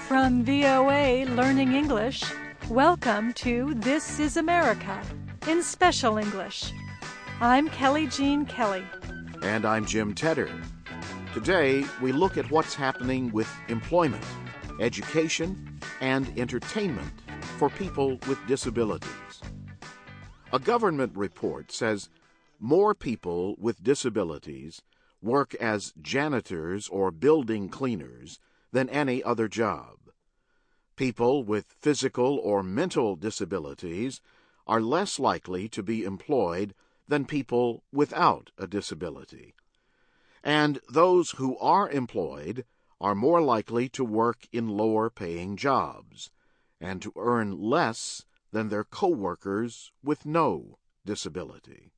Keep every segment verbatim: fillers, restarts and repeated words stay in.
From V O A Learning English, welcome to This is America in Special English. I'm Kelly Jean Kelly. And I'm Jim Tedder. Today, we look at what's happening with employment, education, and entertainment for people with disabilities. A government report says more people with disabilities work as janitors or building cleaners than any other job. People with physical or mental disabilities are less likely to be employed than people without a disability. And those who are employed are more likely to work in lower-paying jobs and to earn less than their co-workers with no disability.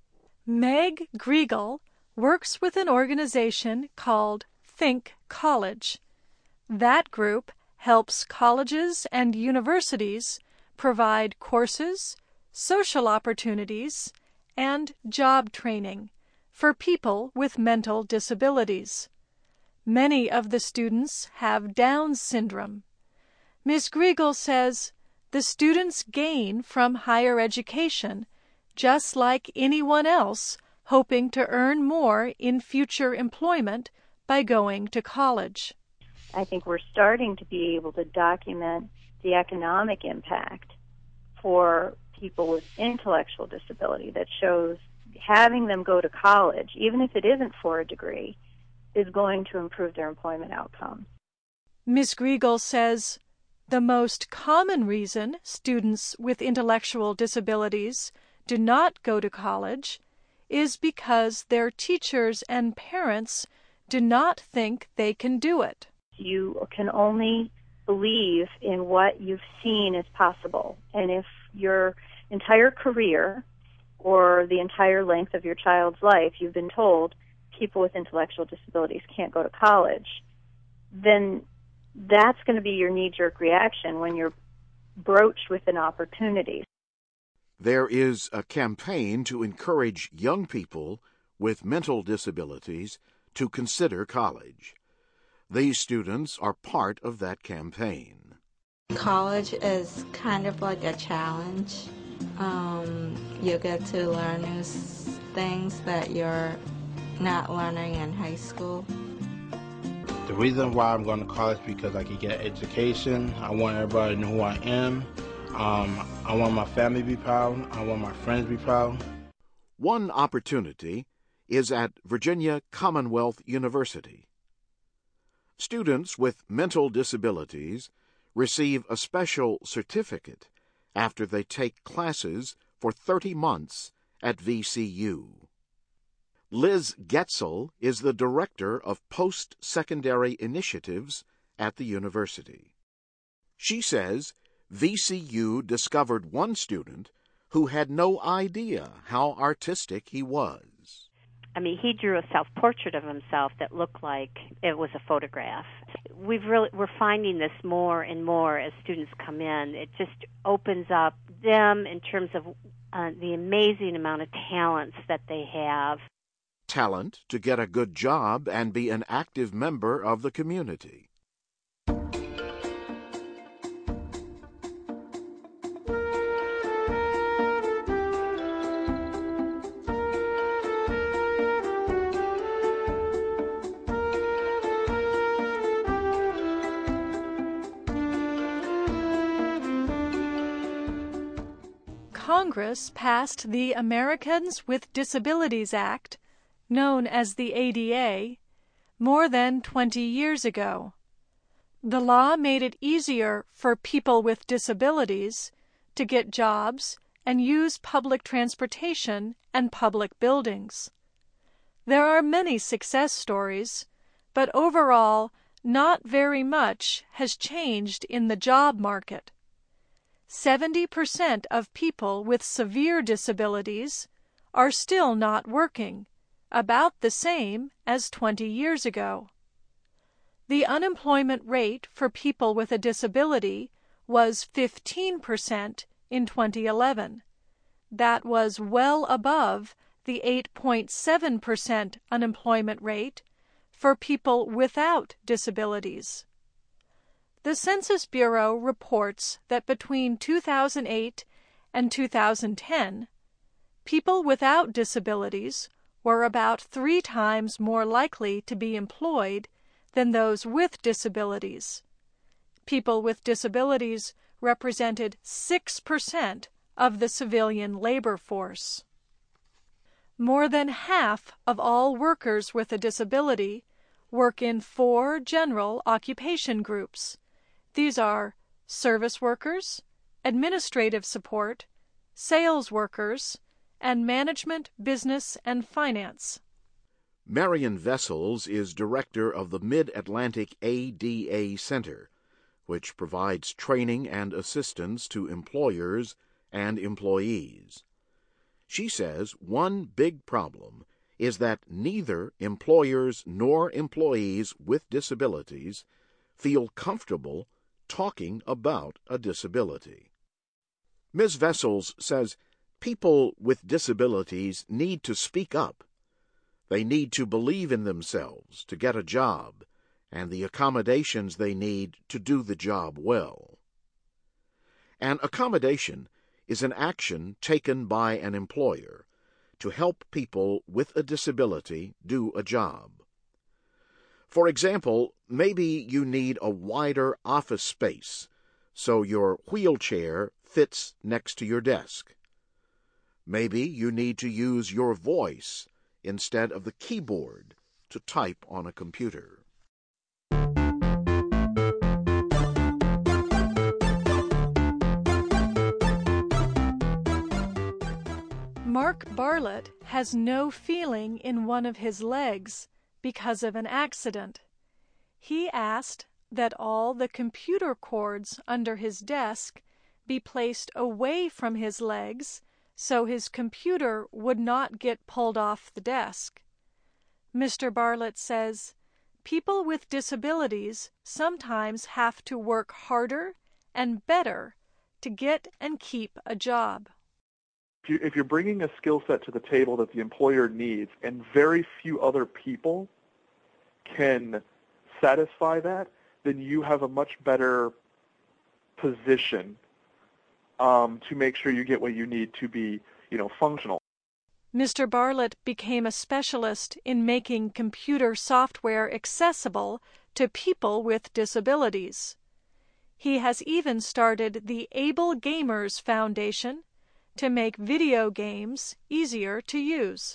Meg Griegel works with an organization called Think College. That group helps colleges and universities provide courses, social opportunities, and job training for people with mental disabilities. Many of the students have Down syndrome. Miz Griegel says the students gain from higher education just like anyone else hoping to earn more in future employment by going to college. I think we're starting to be able to document the economic impact for people with intellectual disability that shows having them go to college, even if it isn't for a degree, is going to improve their employment outcomes. Miz Griegel says the most common reason students with intellectual disabilities do not go to college is because their teachers and parents do not think they can do it. You can only believe in what you've seen as possible. And if your entire career or the entire length of your child's life you've been told people with intellectual disabilities can't go to college, then that's going to be your knee-jerk reaction when you're broached with an opportunity. There is a campaign to encourage young people with mental disabilities to consider college. These students are part of that campaign. College is kind of like a challenge. Um, you get to learn new things that you're not learning in high school. The reason why I'm going to college is because I can get education. I want everybody to know who I am. Um, I want my family to be proud. I want my friends to be proud. One opportunity is at Virginia Commonwealth University. Students with mental disabilities receive a special certificate after they take classes for thirty months at V C U. Liz Getzel is the Director of Post-Secondary Initiatives at the university. She says V C U discovered one student who had no idea how artistic he was. I mean, he drew a self-portrait of himself that looked like it was a photograph. We've really, we're finding this more and more as students come in. It just opens up them in terms of uh, the amazing amount of talents that they have. Talent to get a good job and be an active member of the community. Congress passed the Americans with Disabilities Act, known as the A D A, more than twenty years ago. The law made it easier for people with disabilities to get jobs and use public transportation and public buildings. There are many success stories, but overall, not very much has changed in the job market. seventy percent of people with severe disabilities are still not working, about the same as twenty years ago. The unemployment rate for people with a disability was fifteen percent in twenty eleven. That was well above the eight point seven percent unemployment rate for people without disabilities. The Census Bureau reports that between two thousand eight and two thousand ten, people without disabilities were about three times more likely to be employed than those with disabilities. People with disabilities represented six percent of the civilian labor force. More than half of all workers with a disability work in four general occupation groups. These are service workers, administrative support, sales workers, and management, business, and finance. Marion Vessels is director of the Mid-Atlantic A D A Center, which provides training and assistance to employers and employees. She says one big problem is that neither employers nor employees with disabilities feel comfortable talking about a disability. Miz Vessels says people with disabilities need to speak up. They need to believe in themselves to get a job and the accommodations they need to do the job well. An accommodation is an action taken by an employer to help people with a disability do a job. For example, maybe you need a wider office space so your wheelchair fits next to your desk. Maybe you need to use your voice instead of the keyboard to type on a computer. Mark Bartlett has no feeling in one of his legs because of an accident. He asked that all the computer cords under his desk be placed away from his legs so his computer would not get pulled off the desk. Mister Bartlett says people with disabilities sometimes have to work harder and better to get and keep a job. If, you, if you're bringing a skill set to the table that the employer needs and very few other people can satisfy that, then you have a much better position um, to make sure you get what you need to be, you know, functional. Mister Bartlett became a specialist in making computer software accessible to people with disabilities. He has even started the Able Gamers Foundation to make video games easier to use.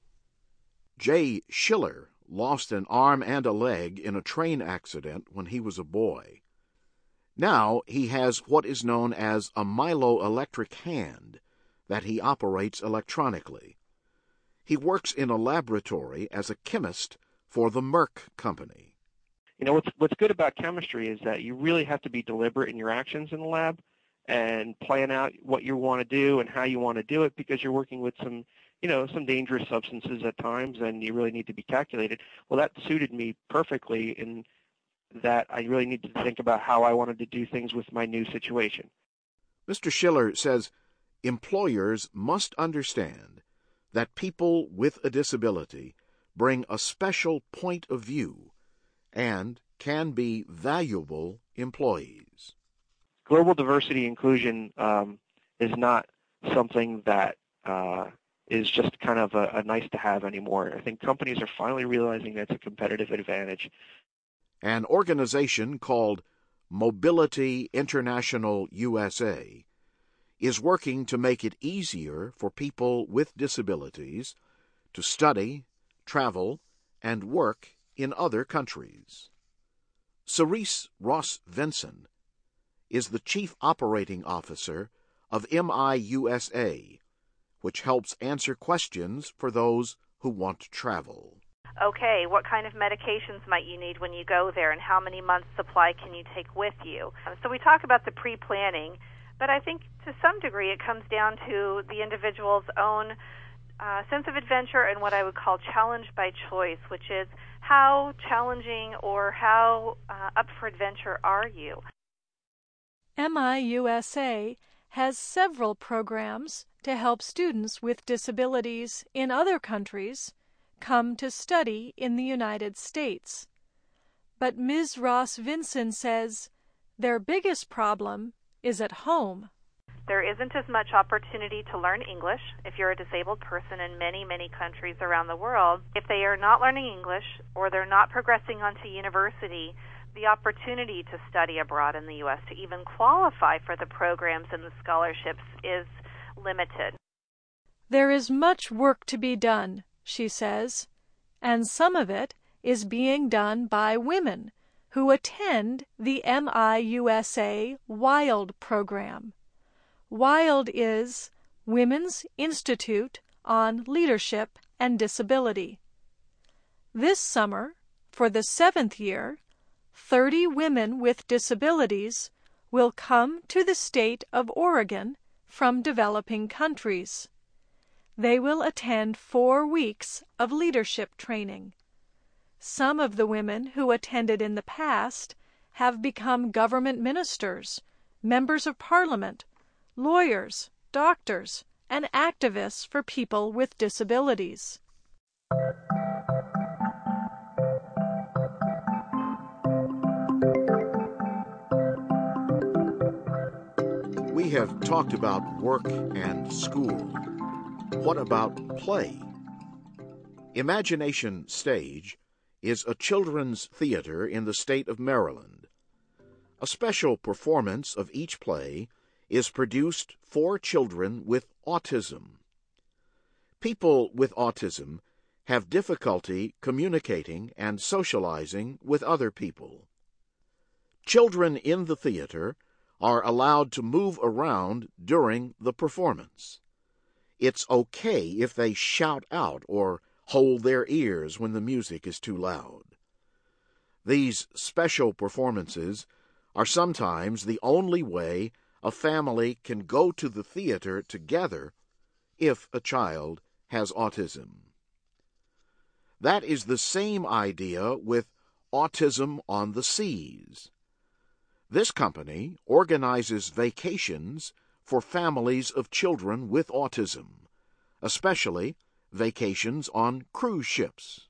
Jay Schiller lost an arm and a leg in a train accident when he was a boy. Now he has what is known as a myeloelectric hand that he operates electronically. He works in a laboratory as a chemist for the Merck Company. You know, what's, what's good about chemistry is that you really have to be deliberate in your actions in the lab and plan out what you want to do and how you want to do it, because you're working with some, you know, some dangerous substances at times, and you really need to be calculated. Well, that suited me perfectly in that I really needed to think about how I wanted to do things with my new situation. Mister Schiller says employers must understand that people with a disability bring a special point of view and can be valuable employees. Global diversity inclusion um, is not something that uh, is just kind of a, a nice to have anymore. I think companies are finally realizing that's a competitive advantage. An organization called Mobility International U S A is working to make it easier for people with disabilities to study, travel, and work in other countries. Cerise Ross Vinson is the Chief Operating Officer of M I U S A, which helps answer questions for those who want to travel. Okay, what kind of medications might you need when you go there, and how many months' supply can you take with you? So we talk about the pre-planning, but I think to some degree it comes down to the individual's own uh, sense of adventure and what I would call challenge by choice, which is how challenging or how uh, up for adventure are you? M I U S A has several programs to help students with disabilities in other countries come to study in the United States. But Miz Ross Vinson says Their biggest problem is at home. There isn't as much opportunity to learn English if you're a disabled person in many, many countries around the world. If they are not learning English or they're not progressing onto university, the opportunity to study abroad in the U S, to even qualify for the programs and the scholarships, is limited. There is much work to be done, she says, and some of it is being done by women who attend the M I U S A WILD program. WILD is Women's Institute on Leadership and Disability. This summer, for the seventh year, thirty women with disabilities will come to the state of Oregon from developing countries. They will attend four weeks of leadership training. Some of the women who attended in the past have become government ministers, members of parliament, lawyers, doctors, and activists for people with disabilities. We have talked about work and school. What about play? Imagination Stage is a children's theater in the state of Maryland. A special performance of each play is produced for children with autism. People with autism have difficulty communicating and socializing with other people. Children in the theater are allowed to move around during the performance. It's okay if they shout out or hold their ears when the music is too loud. These special performances are sometimes the only way a family can go to the theater together if a child has autism. That is the same idea with Autism on the Seas. This company organizes vacations for families of children with autism, especially vacations on cruise ships.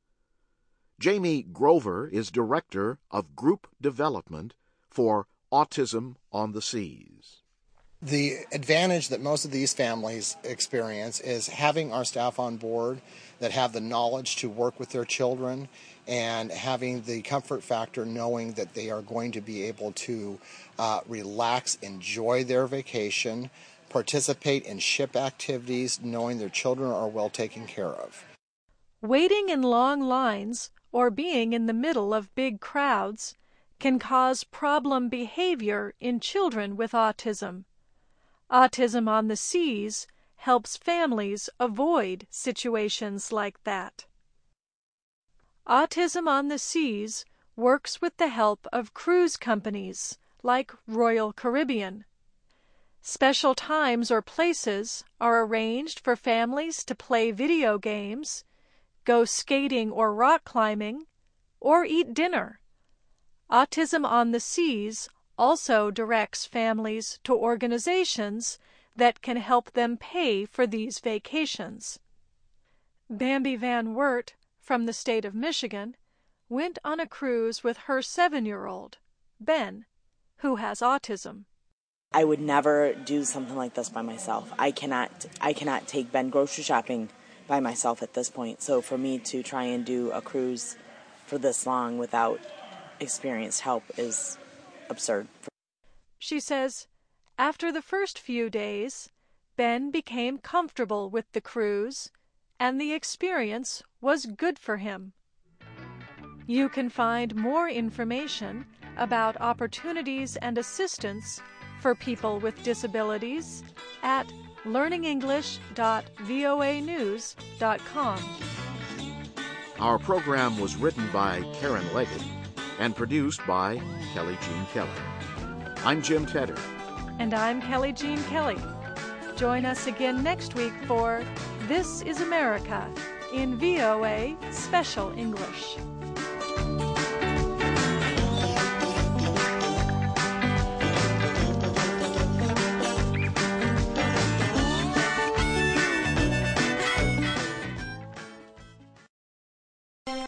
Jamie Grover is Director of Group Development for Autism on the Seas. The advantage that most of these families experience is having our staff on board that have the knowledge to work with their children and having the comfort factor knowing that they are going to be able to uh, relax, enjoy their vacation, participate in ship activities, knowing their children are well taken care of. Waiting in long lines or being in the middle of big crowds can cause problem behavior in children with autism. Autism on the Seas helps families avoid situations like that. Autism on the Seas works with the help of cruise companies like Royal Caribbean. Special times or places are arranged for families to play video games, go skating or rock climbing, or eat dinner. Autism on the Seas also directs families to organizations that can help them pay for these vacations. Bambi Van Wert, from the state of Michigan, went on a cruise with her seven-year-old, Ben, who has autism. I would never do something like this by myself. I cannot I cannot take Ben grocery shopping by myself at this point. So for me to try and do a cruise for this long without experienced help is absurd. She says, after the first few days, Ben became comfortable with the cruise, and the experience was good for him. You can find more information about opportunities and assistance for people with disabilities at learning english dot voa news dot com. Our program was written by Karen Leggett and produced by Kelly Jean Keller. I'm Jim Tedder. And I'm Kelly Jean Kelly. Join us again next week for This is America in V O A Special English.